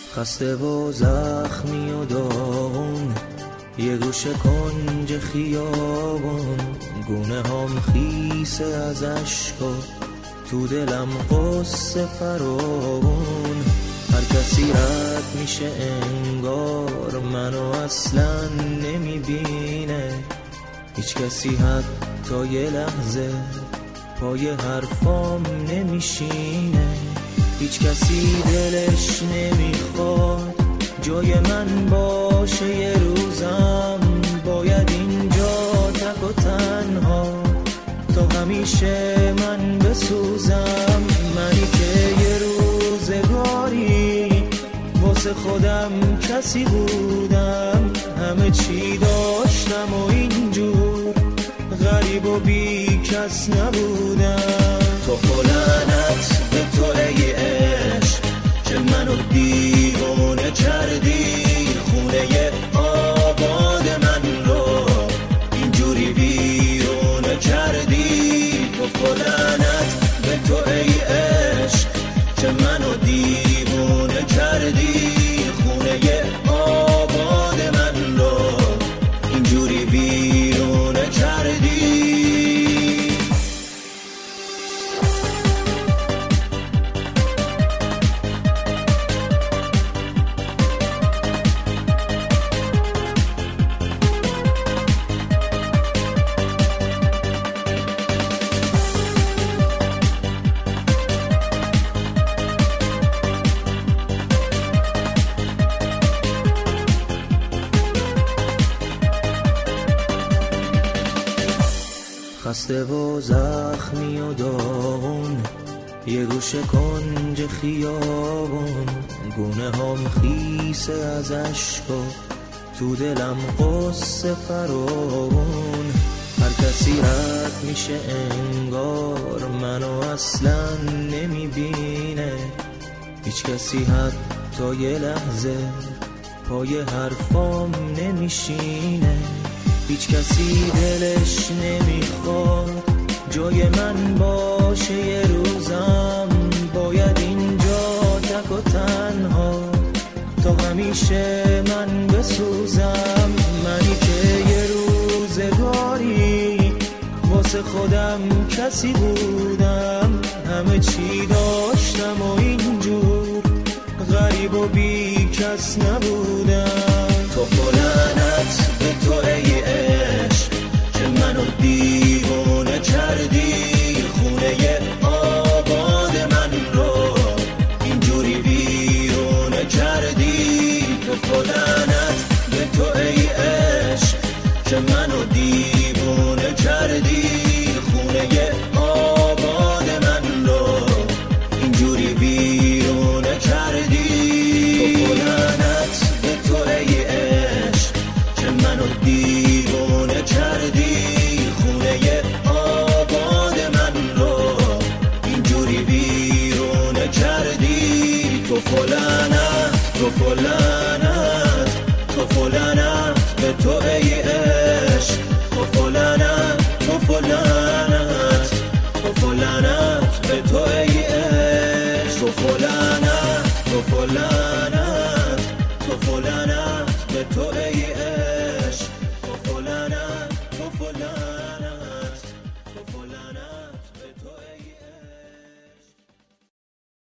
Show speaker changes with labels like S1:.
S1: خسته و زخمی و داغون، یه گوشه کنج خیابون، گونه هم خیسه از عشقا، تو دلم قصه فراوون. هر کسی رد میشه انگار منو اصلا نمیبینه، هیچ کسی حتی یه لحظه پای حرفام نمیشینه، هیچ کسی دلش نمیخواد جای من باشه. یه روزم باید اینجا تک و تنها تا همیشه من بسوزم. منی که یه روزگاری واسه خودم کسی بودم، همه چی داشتم و اینجور غریب و بی کس نبودم. تو لعنت به تو ای عشق که منو دیوانه کردی، خونه آباد من رو اینجوری ویرونه کردی. تو لعنت به تو ای عشق که منو دیوانه کردی، خونه آباد من رو اینجوری ویرونه کردی. خسته و زخمی و داغون، یه گوشه کنج خیابون، گونه هم خیسه از عشقا، تو دلم قصه فراوون. هر کسی رد میشه انگار منو اصلا نمیبینه، هیچ کسی حتی یه لحظه پای حرفام نمیشینه، هیچ کسی دلش نمیخواد جای من باشه. یه روزم باید اینجا تک و تنها تا همیشه من بسوزم. منی که یه روزگاری واسه خودم کسی بودم، همه چی داشتم و اینجور غریب و بی کس نبودم. تو لعنت به تو ای عشق که منو دیوانه کردی، خونه آباد من رو اینجوری ویرونه کردی. تو لعنت به تو ای عشق که منو دیوانه کردی، خونه آباد من رو اینجوری ویرونه کردی. تو لعنت به تو ای عشق که منو دیوانه کردی، خونه آباد من رو اینجوری ویرونه کردی. تو لعنت، تو لعنت، تو لعنت به تو ای عشق، تو لعنت، تو لعنت، تو لعنت به تو ای عشق، تو لعنت، تو لعنت، تو لعنت به تو ای عشق.